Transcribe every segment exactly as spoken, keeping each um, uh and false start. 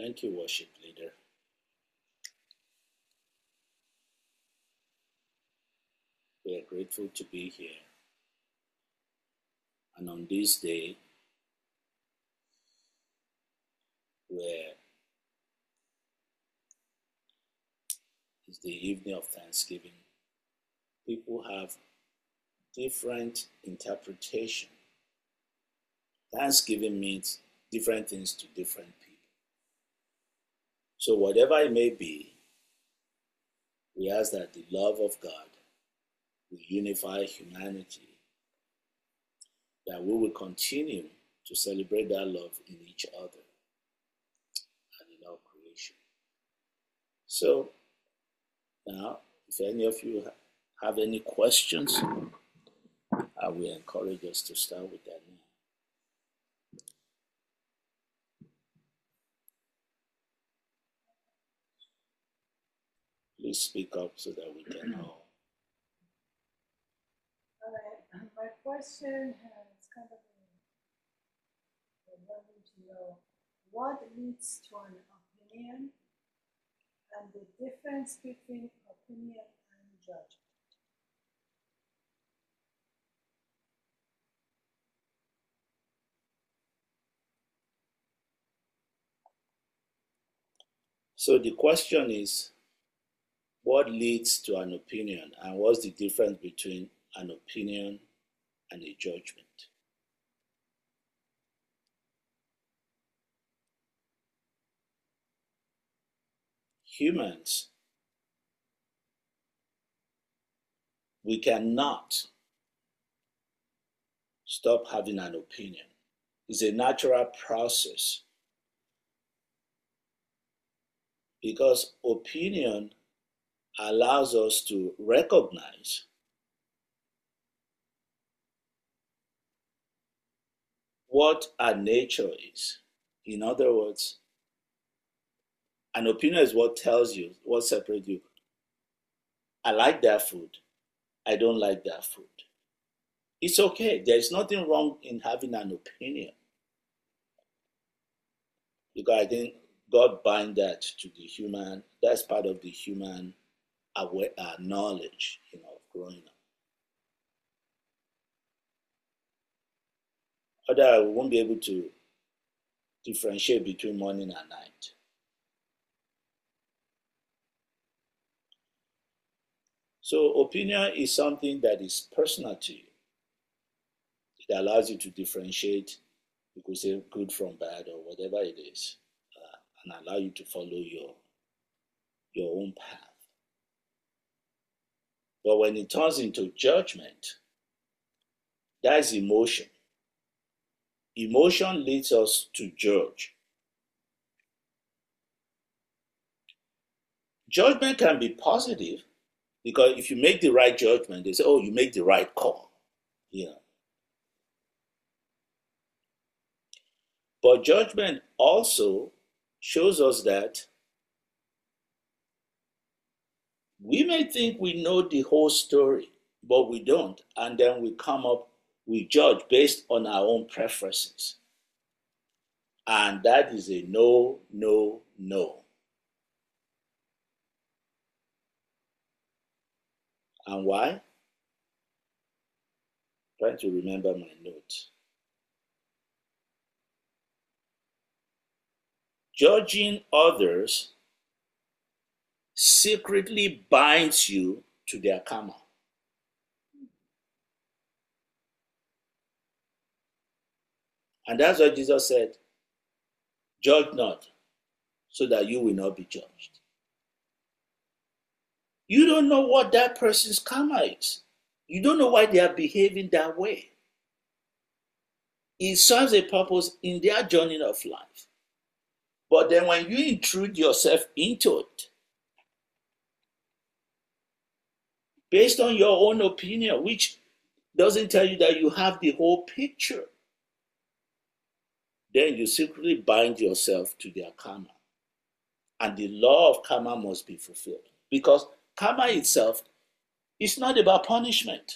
Thank you, worship leader. We are grateful to be here. And on this day, where it's the evening of Thanksgiving, people have different interpretation. Thanksgiving means different things to different people. So whatever it may be, we ask that the love of God will unify humanity, that we will continue to celebrate that love in each other and in our creation. So now, if any of you have any questions, I will encourage us to start with that now. Please speak up so that we can all. All right. My question has kind of been wanting to know what leads to an opinion and the difference between opinion and judgment. So the question is, what leads to an opinion, and what's the difference between an opinion and a judgment? Humans, we cannot stop having an opinion. It's a natural process, because opinion allows us to recognize what our nature is. In other words, an opinion is what tells you, what separates you. I like that food. I don't like that food. It's okay. There's nothing wrong in having an opinion, because I think God bind that to the human. That's part of the human aware, uh, knowledge, you know, of growing up. Otherwise, we won't be able to differentiate between morning and night. So opinion is something that is personal to you. It allows you to differentiate, you could say good from bad or whatever it is, uh, and allow you to follow your, your own path. But when it turns into judgment, that is emotion. Emotion leads us to judge. Judgment can be positive, because if you make the right judgment, they say, oh, you make the right call. You know. But judgment also shows us that we may think we know the whole story, but we don't. And then we come up, we judge based on our own preferences. And that is a no, no, no. And why? I'm trying to remember my notes. Judging others secretly binds you to their karma. And that's what Jesus said, judge not, so that you will not be judged. You don't know what that person's karma is. You don't know why they are behaving that way. It serves a purpose in their journey of life. But then when you intrude yourself into it, based on your own opinion, which doesn't tell you that you have the whole picture, then you secretly bind yourself to their karma. And the law of karma must be fulfilled. Because karma itself is not about punishment.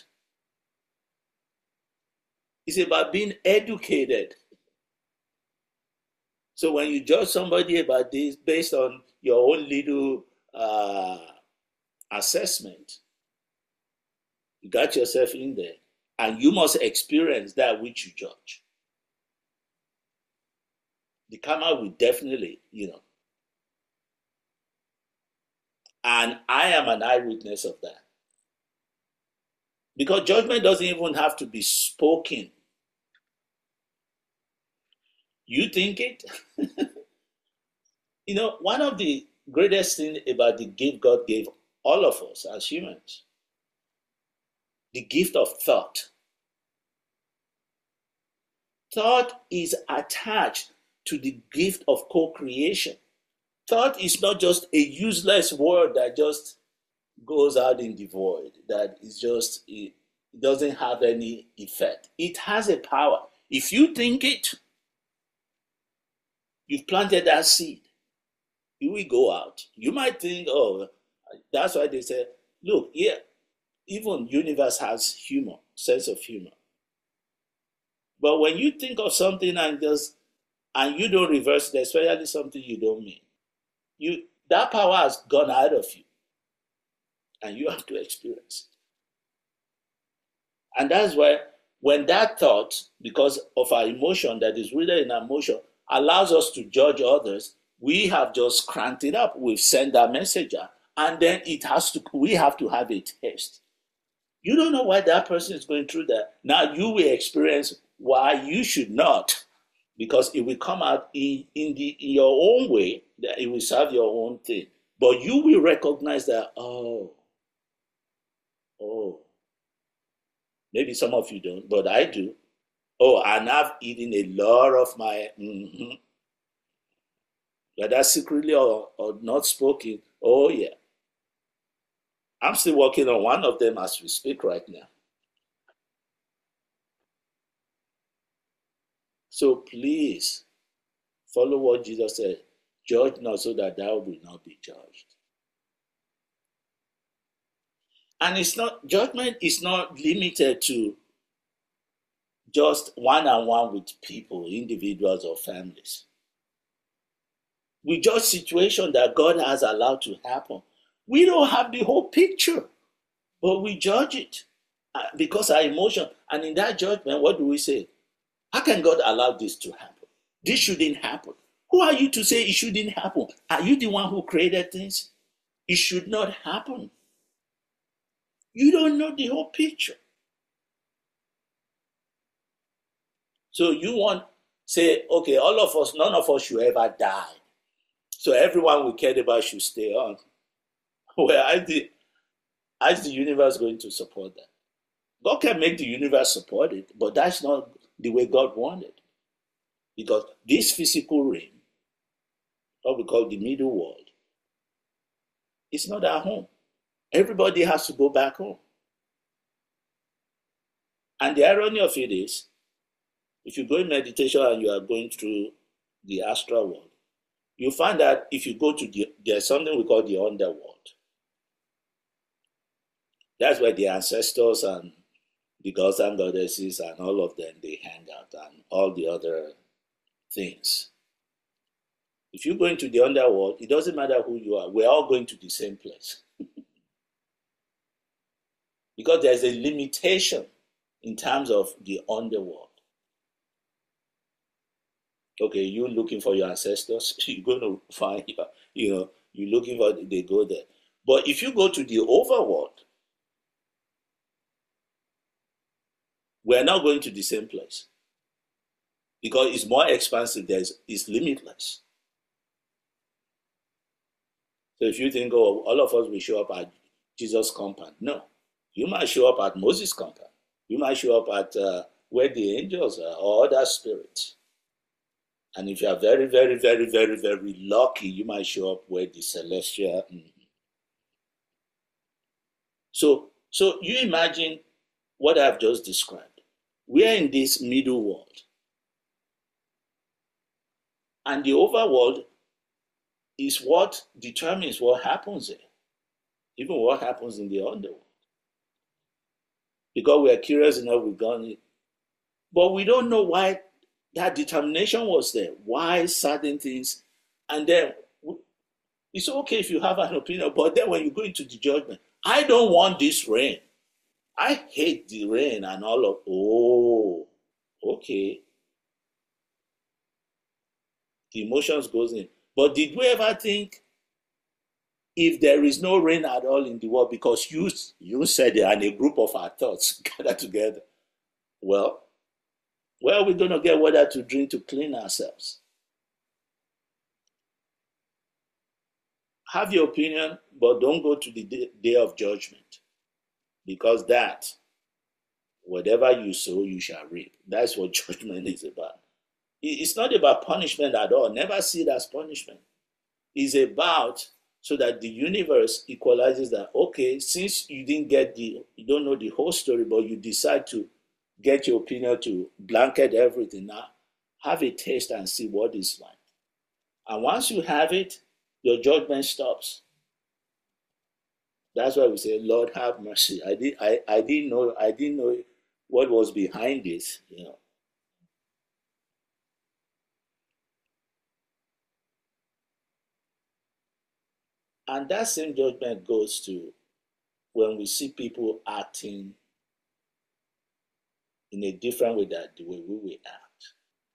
It's about being educated So when you judge somebody about this based on your own little uh, assessment, you got yourself in there, and you must experience that which you judge. The karma will definitely, you know. And I am an eyewitness of that. Because judgment doesn't even have to be spoken. You think it? You know, one of the greatest things about the gift God gave all of us as humans, the gift of thought. Thought is attached to the gift of co-creation. Thought is not just a useless word that just goes out in the void, that is just, it doesn't have any effect. It has a power. If you think it, you've planted that seed. It will go out. You might think, oh, that's why they say, look, yeah, even universe has humor, sense of humor. But when you think of something and just and you don't reverse it, especially something you don't mean, you that power has gone out of you, and you have to experience it. And that's why when that thought, because of our emotion that is rooted in our emotion, allows us to judge others, we have just cranked it up. We've sent that message out, and then it has to. We have to have a test. You don't know why that person is going through that. Now you will experience why you should not, because it will come out in, in, the, in your own way, that it will serve your own thing. But you will recognize that, oh, oh, maybe some of you don't, but I do. Oh, and I've eaten a lot of my, mm-hmm. whether secretly or, or not spoken, oh yeah. I'm still working on one of them as we speak right now. So please follow what Jesus said. Judge not so that thou will not be judged. And it's not, judgment is not limited to just one-on-one with people, individuals or families. We judge situations that God has allowed to happen. We don't have the whole picture, but we judge it because our emotion. And in that judgment, what do we say? How can God allow this to happen? This shouldn't happen. Who are you to say it shouldn't happen? Are you the one who created things? It should not happen. You don't know the whole picture. So you want say, okay, all of us, none of us should ever die. So everyone we cared about should stay on. Well, I did. How is the universe going to support that? God can make the universe support it, but that's not the way God wanted. Because this physical realm, what we call the middle world, it's not our home. Everybody has to go back home. And the irony of it is, if you go in meditation and you are going through the astral world, you find that if you go to the, there's something we call the underworld. That's where the ancestors and the gods and goddesses and all of them, they hang out, and all the other things. If you go into the underworld, it doesn't matter who you are. We're all going to the same place. Because there's a limitation in terms of the underworld. Okay, you looking for your ancestors, you're going to find, your, you know, you're looking for, they go there. But if you go to the overworld, we're not going to the same place. Because it's more expansive, there's, it's limitless. So if you think, oh, all of us will show up at Jesus' compound. No. You might show up at Moses' compound. You might show up at uh, where the angels are or other spirits. And if you are very, very, very, very, very lucky, you might show up where the celestial. Mm-hmm. So, so you imagine what I've just described. We are in this middle world. And the overworld is what determines what happens there, even what happens in the underworld. Because we are curious enough, we've gone in. But we don't know why that determination was there. Why certain things? And then it's okay if you have an opinion, but then when you go into the judgment, I don't want this rain. I hate the rain and all of, oh, okay. The emotions goes in. But did we ever think if there is no rain at all in the world, because you, you said it and a group of our thoughts gather together, well, where are we going to get water to drink to clean ourselves? Have your opinion, but don't go to the day, day of judgment. Because that, whatever you sow, you shall reap. That's what judgment is about. It's not about punishment at all. Never see it as punishment. It's about so that the universe equalizes that, okay, since you didn't get the, you don't know the whole story, but you decide to get your opinion to blanket everything. Now, have a taste and see what it's like. And once you have it, your judgment stops. That's why we say, Lord, have mercy. I did I, I didn't know I didn't know what was behind this, you know. And that same judgment goes to when we see people acting in a different way than the way we will act.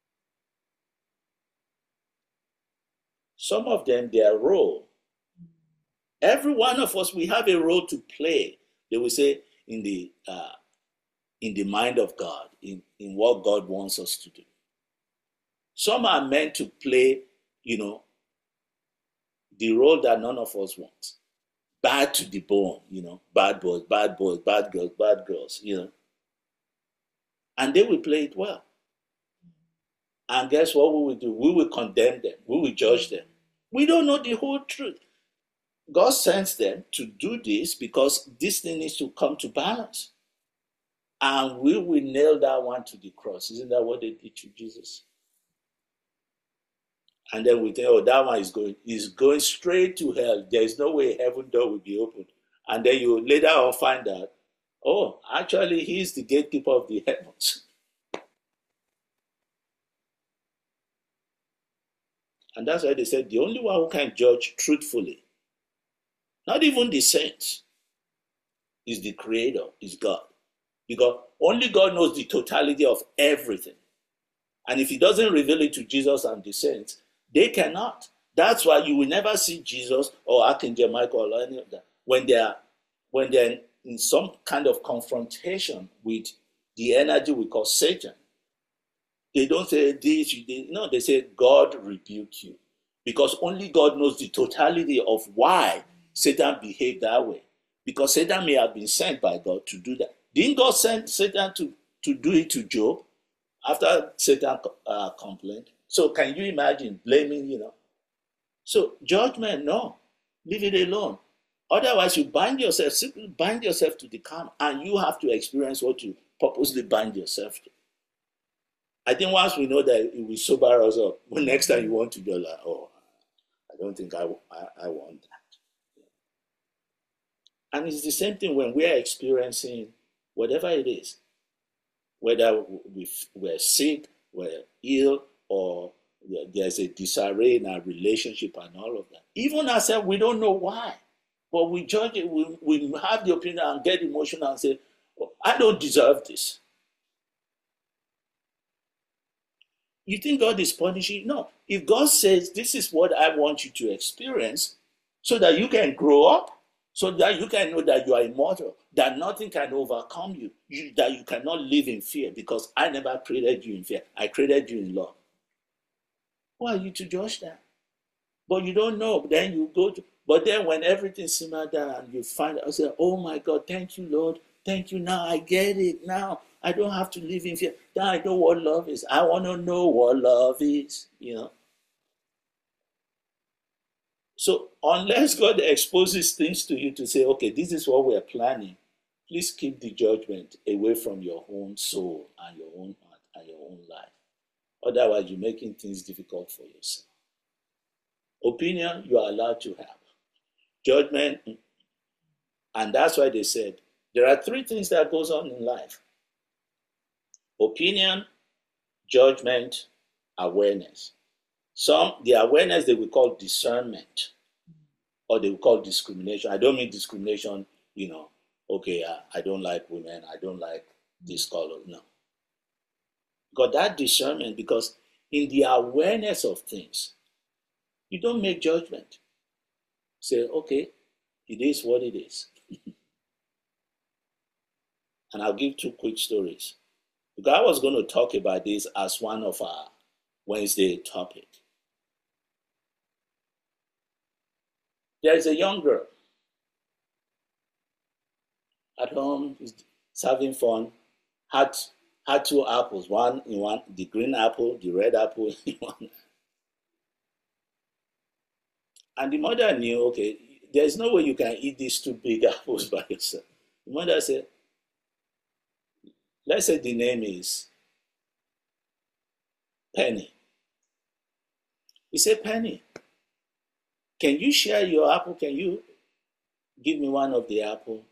Some of them, their role, every one of us, we have a role to play. They will say in the uh, in the mind of God, in, in what God wants us to do. Some are meant to play, you know, the role that none of us want. Bad to the bone, you know, bad boys, bad boys, bad girls, bad girls, you know. And they will play it well. And guess what we will do? We will condemn them. We will judge them. We don't know the whole truth. God sends them to do this because this thing needs to come to balance. And we will nail that one to the cross. Isn't that what they did to Jesus? And then we think, oh, that one is going, is going straight to hell. There is no way heaven door will be opened. And then you later on find out, oh, actually, he's the gatekeeper of the heavens. And that's why they said the only one who can judge truthfully, not even the saints, is the Creator, is God. Because only God knows the totality of everything. And if he doesn't reveal it to Jesus and the saints, they cannot. That's why you will never see Jesus or Archangel Michael or any of that when they are when they're in some kind of confrontation with the energy we call Satan. They don't say this, they, no, they say God rebuke you. Because only God knows the totality of why Satan behaved that way. Because Satan may have been sent by God to do that. Didn't God send Satan to, to do it to Job after Satan uh, complained? So can you imagine blaming, you know? So judgment, no. Leave it alone. Otherwise, you bind yourself, simply bind yourself to the calm, and you have to experience what you purposely bind yourself to. I think once we know that it will sober us up, when next time you want to go like, oh, I don't think I, I, I want that. And it's the same thing when we are experiencing whatever it is, whether we, we're sick, we're ill, or there's a disarray in our relationship and all of that. Even ourselves, we don't know why. But we judge it, we, we have the opinion and get emotional and say, oh, I don't deserve this. You think God is punishing? No. If God says, this is what I want you to experience, so that you can grow up, so that you can know that you are immortal, that nothing can overcome you, you that you cannot live in fear, because I never created you in fear. I created you in love. Who are you to judge that? But you don't know. Then you go to, but then when everything simmers down and you find out, say, oh my God, thank you, Lord. Thank you. Now I get it. Now I don't have to live in fear. Now I know what love is. I want to know what love is, you know. So unless God exposes things to you to say, okay, this is what we're planning, please keep the judgment away from your own soul and your own heart and your own life. Otherwise, you're making things difficult for yourself. Opinion, you are allowed to have. Judgment, and that's why they said, there are three things that goes on in life. Opinion, judgment, awareness. Some, the awareness they will call discernment, or they will call discrimination. I don't mean discrimination, you know, okay, I, I don't like women, I don't like this color. No. Because that discernment, because in the awareness of things, you don't make judgment. Say, okay, it is what it is. And I'll give two quick stories. Because I was going to talk about this as one of our Wednesday topic. There is a young girl at home, is having fun, had had two apples, one in one, the green apple, the red apple in one. And the mother knew, okay, there's no way you can eat these two big apples by yourself. The mother said, let's say the name is Penny. He said, Penny, can you share your apple? Can you give me one of the apple?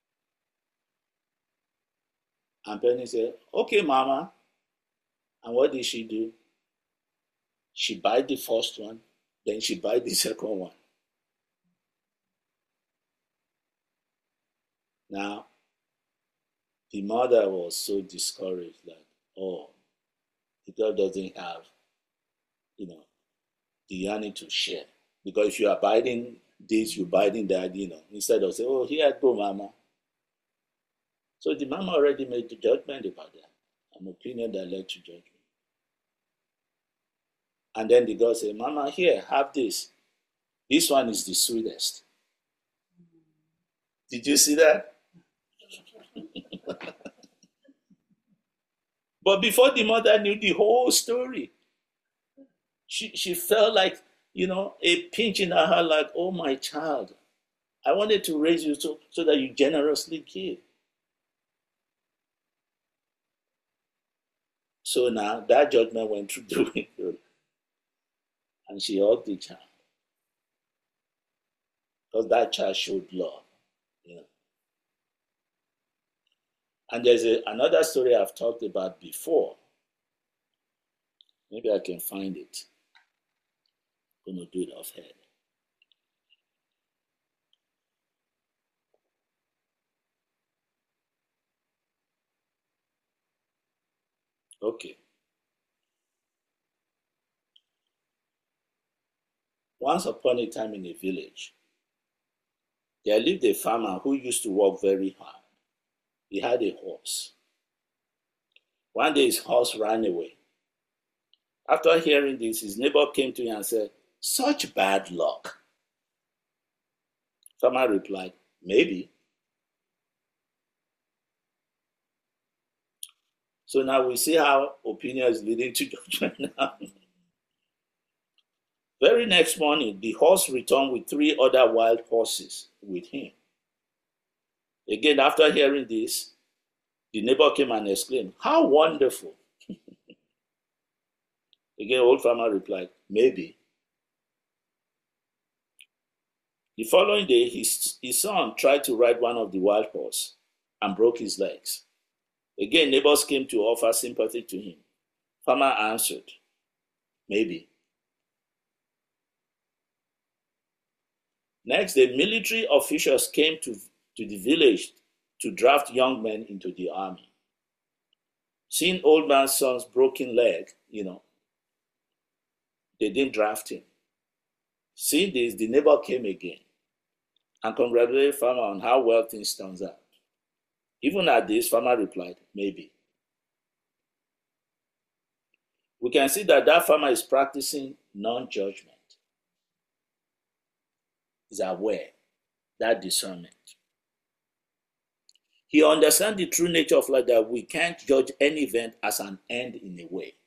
And Penny said, okay, Mama. And what did she do? She bite the first one, then she bite the second one. Now, the mother was so discouraged that, oh, the girl doesn't have, you know, the yearning to share. Because if you are biting this, you're biting that, you know, instead of saying, oh, here I go, Mama. So the mama already made the judgment about that, an opinion that led to judgment. And then the girl said, Mama, here, have this. This one is the sweetest. Did you see that? But before the mother knew the whole story, she, she felt like, you know, a pinch in her heart, like, oh, my child, I wanted to raise you so, so that you generously give. So now that judgment went through doing good. And she hugged the child. Because that child showed love. You know. And there's a, another story I've talked about before. Maybe I can find it. I'm going to do it off head. Okay. Once upon a time in a village, there lived a farmer who used to work very hard. He had a horse. One day his horse ran away. After hearing this, his neighbor came to him and said, such bad luck. Farmer replied, maybe. So now we see how opinion is leading to judgment now. Very next morning, the horse returned with three other wild horses with him. Again, after hearing this, the neighbor came and exclaimed, how wonderful. Again, old farmer replied, maybe. The following day, his, his son tried to ride one of the wild horses and broke his legs. Again, neighbors came to offer sympathy to him. Farmer answered, maybe. Next, the military officials came to, to the village to draft young men into the army. Seeing old man's son's broken leg, you know, they didn't draft him. Seeing this, the neighbor came again and congratulated farmer on how well things turns out. Even at this, farmer replied, maybe. We can see that that farmer is practicing non-judgment. He's aware, that discernment. He understands the true nature of life, that we can't judge any event as an end in a way.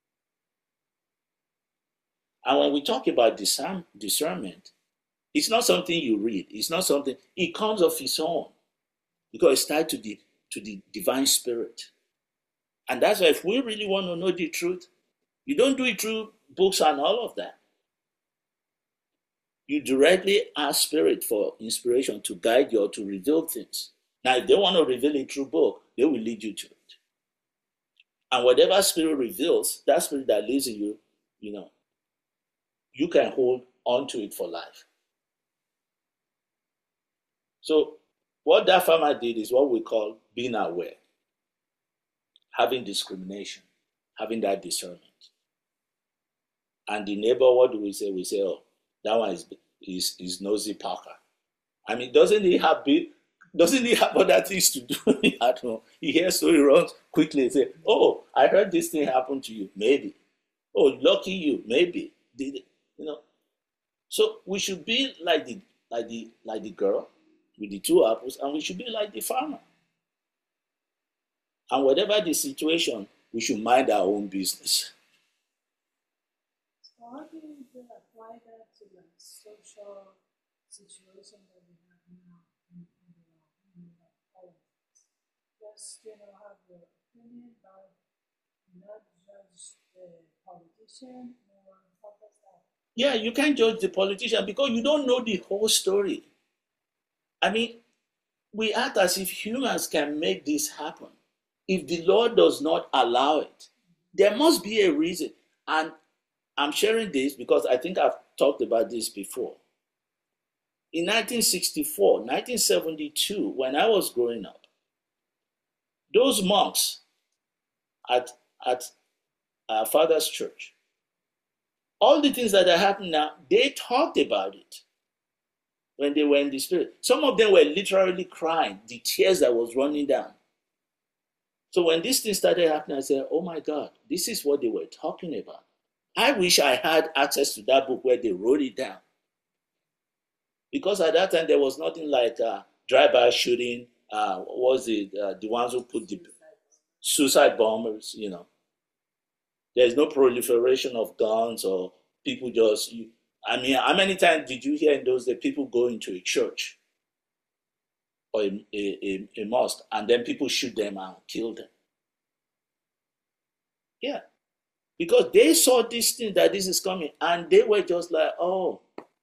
And when we talk about discern, discernment, it's not something you read. It's not something, it comes of its own. Because it's tied to the, to the divine spirit. And that's why if we really want to know the truth, you don't do it through books and all of that. You directly ask spirit for inspiration to guide you or to reveal things. Now, if they want to reveal it through book, they will lead you to it. And whatever spirit reveals, that spirit that lives in you, you know, you can hold on to it for life. So what that farmer did is what we call being aware, having discrimination, having that discernment. And the neighbor, what do we say? We say, oh, that one is is, is nosy Parker. I mean, doesn't he have big, doesn't he have other things to do at home? He hears story, runs quickly and say, oh, I heard this thing happen to you. Maybe. Oh, lucky you. Maybe. Did you know? So we should be like the like the like the girl with the two apples, and we should be like the farmer. And whatever the situation, we should mind our own business. So how do you apply that to the social situation that we have now in, in, the, in the politics? Just, you know, have your opinion, but not judge the politician, or how does that? Yeah, you can't judge the politician because you don't know the whole story. I mean, we act as if humans can make this happen. If the Lord does not allow it, there must be a reason. And I'm sharing this because I think I've talked about this before. In nineteen sixty-four, nineteen seventy-two, when I was growing up, those monks at, at our father's church, all the things that are happening now, they talked about it when they were in the spirit. Some of them were literally crying, the tears that was running down. So when this thing started happening, I said, oh my God, this is what they were talking about. I wish I had access to that book where they wrote it down. Because at that time, there was nothing like uh, drive-by shooting, uh, what was it, uh, the ones who put the suicide bombers, you know. There's no proliferation of guns or people just, you, I mean, how many times did you hear in those days people go into a church or a, a, a, a mosque and then people shoot them and kill them? Yeah. Because they saw this thing that this is coming and they were just like, oh,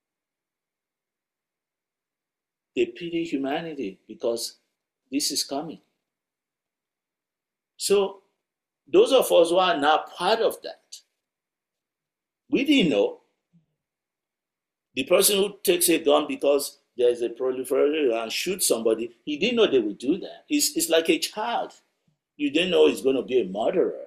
they pity humanity because this is coming. So those of us who are now part of that, we didn't know. The person who takes a gun because there's a proliferation and shoots somebody, he didn't know they would do that. It's, it's like a child. You didn't know he's going to be a murderer.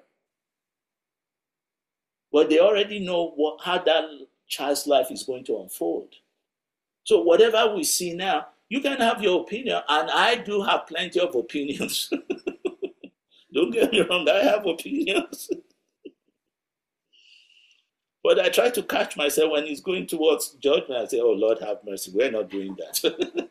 But they already know what, how that child's life is going to unfold. So whatever we see now, you can have your opinion, and I do have plenty of opinions. Don't get me wrong, I have opinions. But I try to catch myself when it's going towards judgment. I say, oh, Lord, have mercy. We're not doing that.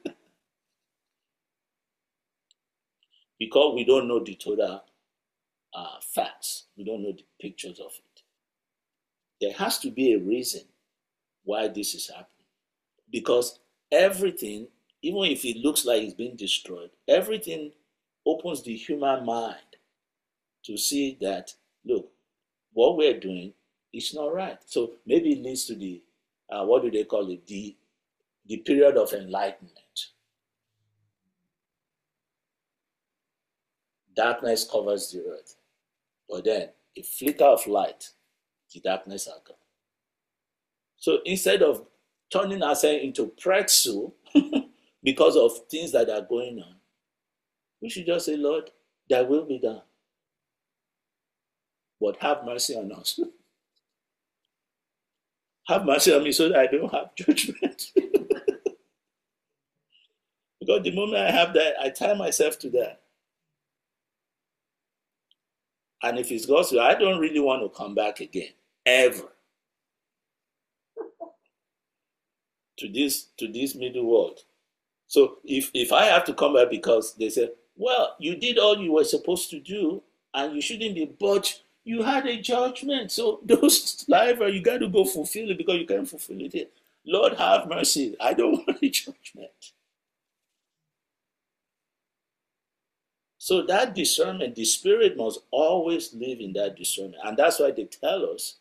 Because we don't know the total uh, facts. We don't know the pictures of it. There has to be a reason why this is happening. Because everything, even if it looks like it's being destroyed, everything opens the human mind to see that, look, what we're doing is not right. So maybe it leads to the, uh, what do they call it, the, the period of enlightenment. Darkness covers the earth. But then, a flicker of light, the darkness are gone. So instead of turning ourselves into pretzel because of things that are going on, we should just say, Lord, thy will be done. But have mercy on us. Have mercy on me so that I don't have judgment. Because the moment I have that, I tie myself to that. And if it's God's will, I don't really want to come back again, ever. to this to this middle world. So if, if I have to come back because they say, well, you did all you were supposed to do and you shouldn't be, but you had a judgment. So those life, you got to go fulfill it because you can't fulfill it here. Lord, have mercy. I don't want a judgment. So that discernment, the Spirit must always live in that discernment. And that's why they tell us,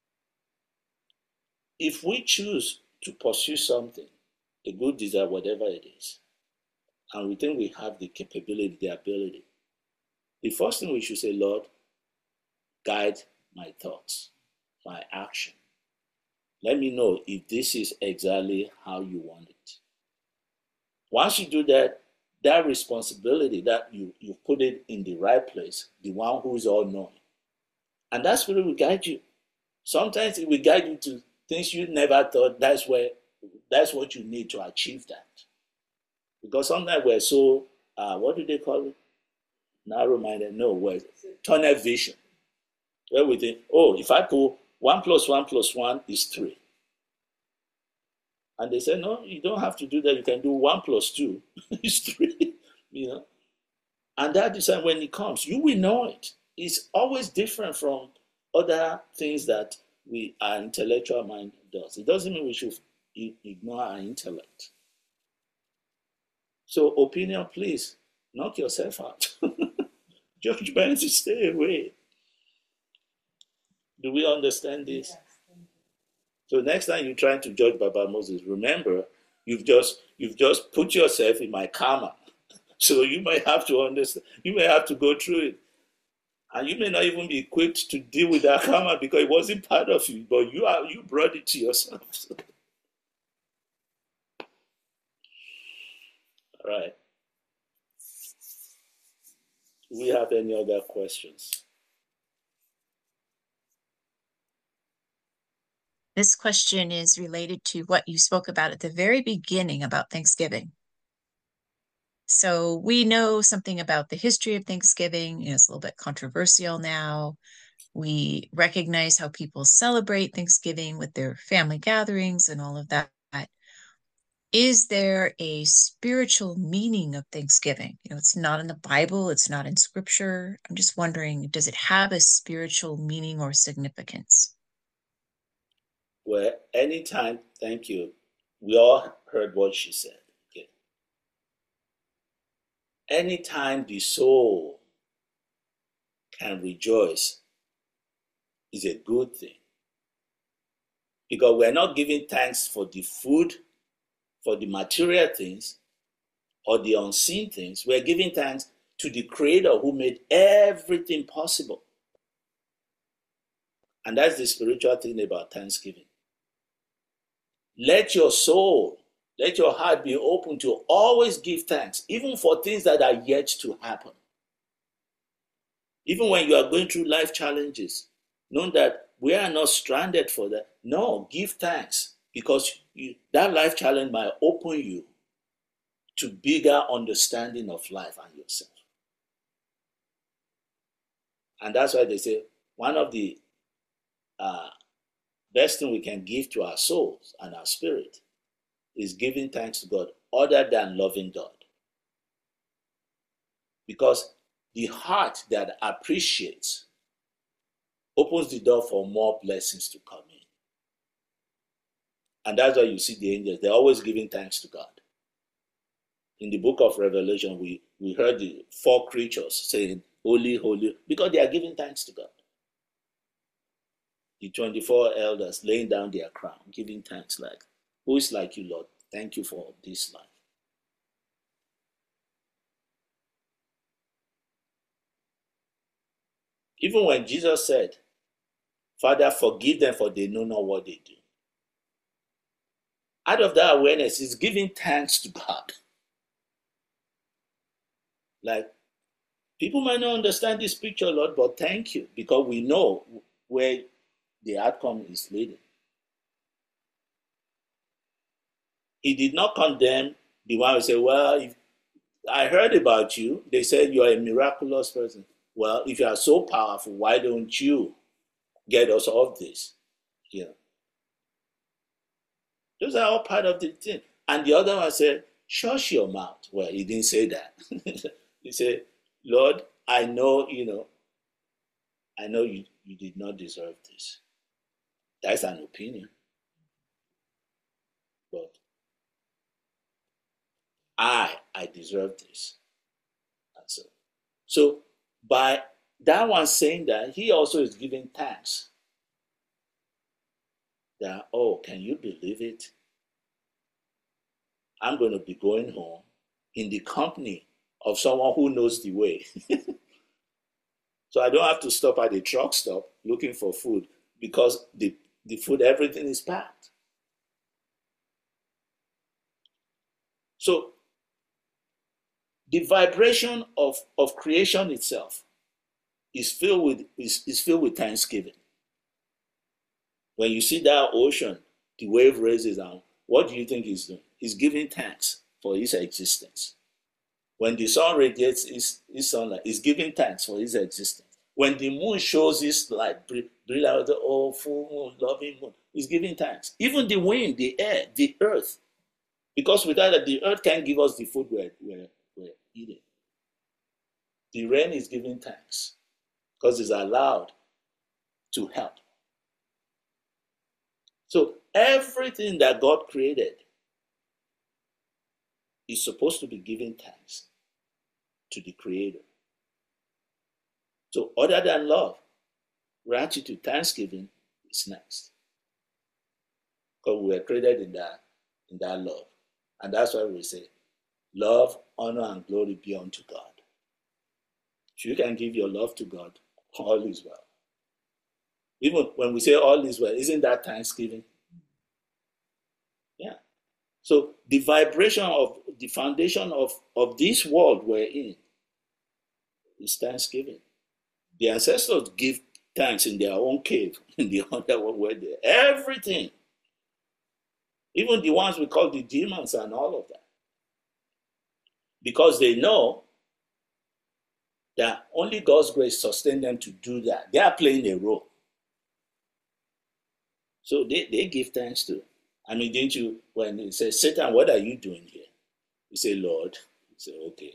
if we choose to pursue something, a good desire, whatever it is, and we think we have the capability, the ability, the first thing we should say, Lord, guide my thoughts, my action. Let me know if this is exactly how you want it. Once you do that, that responsibility that you, you put it in the right place, the one who is all knowing. And that spirit will guide you. Sometimes it will guide you to things you never thought that's where that's what you need to achieve that. Because sometimes we're so uh, what do they call it? Narrow-minded. No, we're tunnel vision. Where we think, oh, if I put one plus one plus one is three. And they say, no, you don't have to do that. You can do one plus two is three. You know. And that is when it comes, you will know it. It's always different from other things that we our intellectual mind does. It doesn't mean we should ignore our intellect. So opinion, please knock yourself out. Judgment, stay away. Do we understand this? Yes. So next time you're trying to judge Baba Moses, remember you've just you've just put yourself in my karma. So you may have to understand. You may have to go through it. And you may not even be equipped to deal with that karma because it wasn't part of you, but you are you brought it to yourself. All right. Do we have any other questions? This question is related to what you spoke about at the very beginning about Thanksgiving. So we know something about the history of Thanksgiving. You know, it's a little bit controversial now. We recognize how people celebrate Thanksgiving with their family gatherings and all of that. Is there a spiritual meaning of Thanksgiving? You know, it's not in the Bible, it's not in scripture. I'm just wondering, does it have a spiritual meaning or significance? Well, anytime, thank you. We all heard what she said. Okay. Anytime the soul can rejoice is a good thing. Because we're not giving thanks for the food, for the material things, or the unseen things. We're giving thanks to the Creator who made everything possible. And that's the spiritual thing about Thanksgiving. Let your soul, let your heart be open to always give thanks, even for things that are yet to happen. Even when you are going through life challenges, know that we are not stranded for that. No, give thanks because you, that life challenge might open you to bigger understanding of life and yourself. And that's why they say one of the uh, best thing we can give to our souls and our spirit is giving thanks to God other than loving God. Because the heart that appreciates opens the door for more blessings to come in. And that's why you see the angels, they're always giving thanks to God. In the book of Revelation, we, we heard the four creatures saying, holy, holy, because they are giving thanks to God. The twenty-four elders laying down their crown, giving thanks like, who is like you, Lord? Thank you for this life. Even when Jesus said, Father, forgive them for they know not what they do. Out of that awareness, he's giving thanks to God. Like, people might not understand this picture, Lord, but thank you, because we know where the outcome is leading. He did not condemn the one who said, well, if I heard about you, they said you are a miraculous person. Well, if you are so powerful, why don't you get us off this? You know. Those are all part of the thing. And the other one said, shush your mouth. Well, he didn't say that. He said, Lord, I know, you know, I know you, you did not deserve this. That's an opinion. But I, I deserve this. And so, so by that one saying that, he also is giving thanks. That, oh, can you believe it? I'm going to be going home in the company of someone who knows the way. So I don't have to stop at the truck stop looking for food because the, the food, everything is packed. So the vibration of, of creation itself is filled with is, is filled with thanksgiving. When you see that ocean, the wave raises down, what do you think he's doing? He's giving thanks for his existence. When the sun radiates his, his sunlight, he's giving thanks for his existence. When the moon shows his light, brilliant, oh, full moon, loving moon, he's giving thanks. Even the wind, the air, the earth, because without that, the earth can't give us the food we're, we're, we're eating. The rain is giving thanks because it's allowed to help. So everything that God created is supposed to be giving thanks to the Creator. So other than love, gratitude, thanksgiving is next. Because we were created in that, in that love. And that's why we say, love, honor, and glory be unto God. If you can give your love to God, all is well. Even when we say all is well, isn't that thanksgiving? Yeah. So the vibration of the foundation of, of this world we're in is thanksgiving. The ancestors give thanks in their own cave, in the underworld where they everything. Even the ones we call the demons and all of that. Because they know that only God's grace sustains them to do that. They are playing a role. So they, they give thanks to. I mean, didn't you, when it says, Satan, what are you doing here? You say, Lord. You say, okay.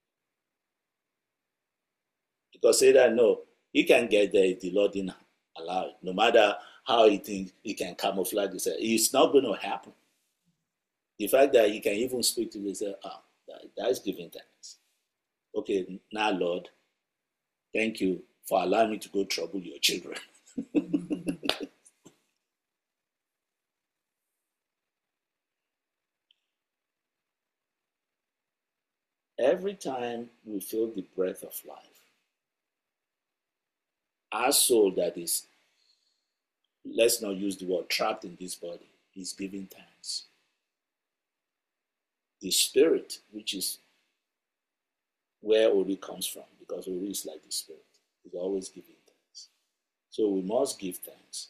Because Satan, no, he can get there if the Lord didn't allow it. No matter how he thinks he can camouflage himself, it's not going to happen. The fact that he can even speak to you, say, ah, that, that is giving thanks. Okay, now, Lord, thank you for allowing me to go trouble your children. Every time we feel the breath of life, our soul that is, let's not use the word trapped in this body, is giving thanks. The spirit, which is where Ori comes from, because Ori is like the spirit, is always giving thanks. So we must give thanks.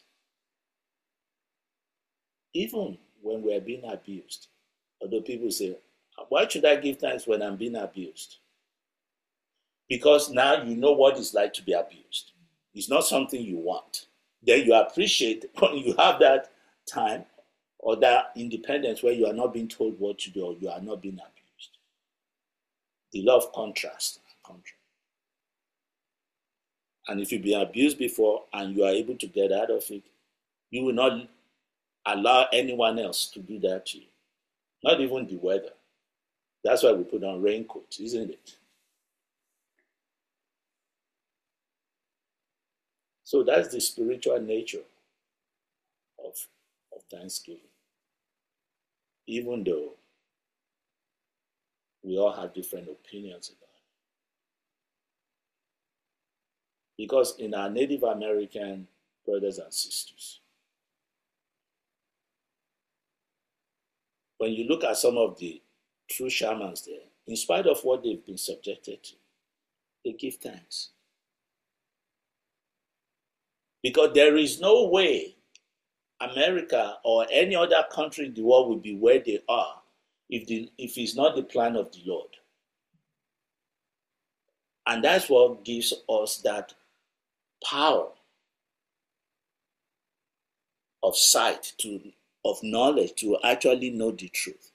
Even when we are being abused, although people say, why should I give thanks when I'm being abused? Because now you know what it's like to be abused. It's not something you want. Then you appreciate when you have that time or that independence where you are not being told what to do or you are not being abused. The law of contrast. contrast. And if you've been abused before and you are able to get out of it, you will not allow anyone else to do that to you. Not even the weather. That's why we put on raincoats, isn't it? So that's the spiritual nature of, of Thanksgiving. Even though we all have different opinions about it. Because in our Native American brothers and sisters, when you look at some of the true shamans there, in spite of what they've been subjected to, they give thanks. Because there is no way America or any other country in the world will be where they are if, the, if it's not the plan of the Lord. And that's what gives us that power of sight, to, of knowledge, to actually know the truth.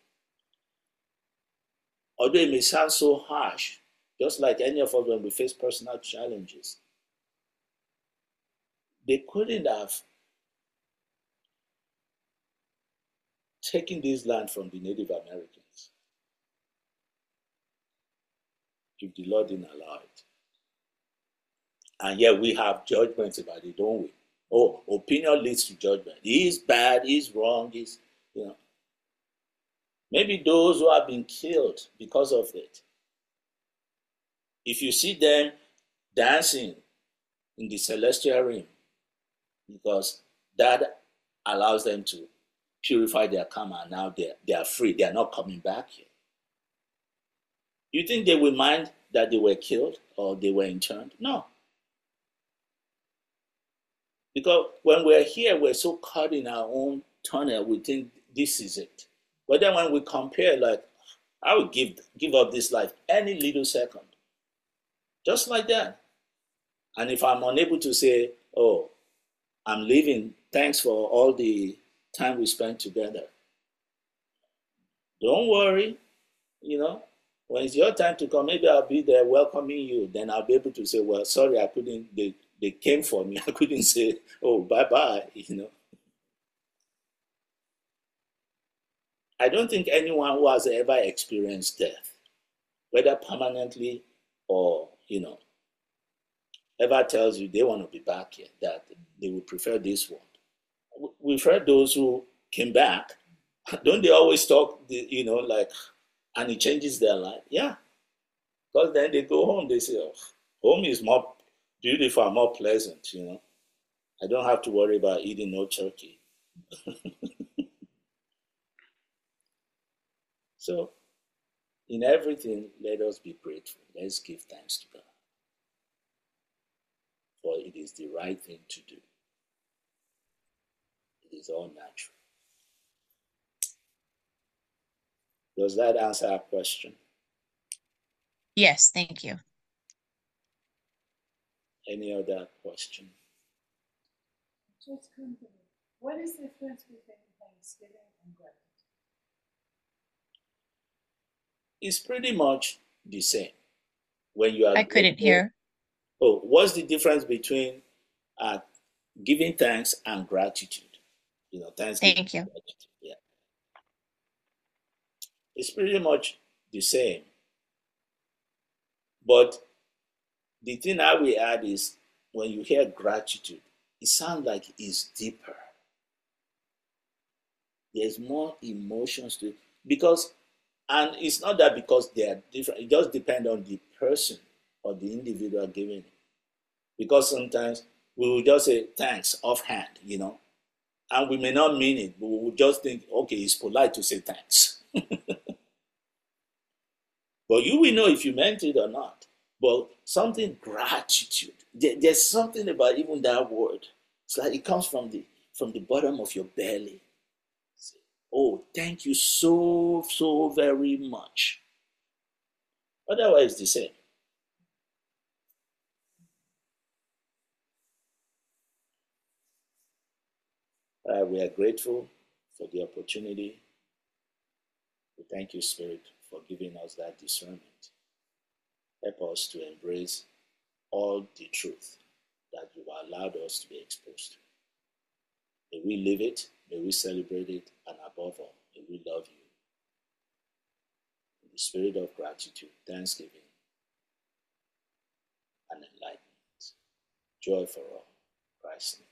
Although it may sound so harsh, just like any of us when we face personal challenges, they couldn't have taken this land from the Native Americans if the Lord didn't allow it. And yet we have judgments about it, don't we? Oh, opinion leads to judgment. He's bad, he's wrong, he's, you know. Maybe those who have been killed because of it. If you see them dancing in the celestial realm, because that allows them to purify their karma. Now they they are free. They are not coming back here. You think they will mind that they were killed or they were interned? No. Because when we're here, we're so caught in our own tunnel, we think this is it. But then when we compare, like, I would give give up this life any little second. Just like that. And if I'm unable to say, oh, I'm leaving, thanks for all the time we spent together. Don't worry, you know, when it's your time to come, maybe I'll be there welcoming you. Then I'll be able to say, well, sorry, I couldn't, they, they came for me. I couldn't say, oh, bye-bye, you know. I don't think anyone who has ever experienced death, whether permanently or, you know, ever tells you they want to be back here, that they would prefer this world. We've heard those who came back. Don't they always talk, you know, like, and it changes their life? Yeah. Because then they go home, they say, oh, home is more beautiful, more pleasant, you know. I don't have to worry about eating no turkey. So, in everything, let us be grateful. Let's give thanks to God. For it is the right thing to do. It is all natural. Does that answer our question? Yes, thank you. Any other question? Just come to me. What is the difference between Thanksgiving and gratitude? It's pretty much the same. When you are I couldn't grateful, hear. Oh, what's the difference between uh, giving thanks and gratitude? You know, thanksgiving. Thank you. And gratitude. Yeah, it's pretty much the same. But the thing I will add is when you hear gratitude, it sounds like it's deeper. There's more emotions to it. Because, and it's not that because they are different, it just depends on the person or the individual giving it. Because sometimes we will just say thanks offhand, you know, and we may not mean it, but we will just think, okay, it's polite to say thanks. But you will know if you meant it or not. But something gratitude, there, there's something about even that word. It's like it comes from the from the bottom of your belly. Say, oh, thank you so, so very much. Otherwise, it's the same. Uh, we are grateful for the opportunity. We thank you, Spirit, for giving us that discernment. Help us to embrace all the truth that you have allowed us to be exposed to. May we live it, may we celebrate it, and above all, may we love you. In the spirit of gratitude, thanksgiving, and enlightenment. Joy for all. Christ's name.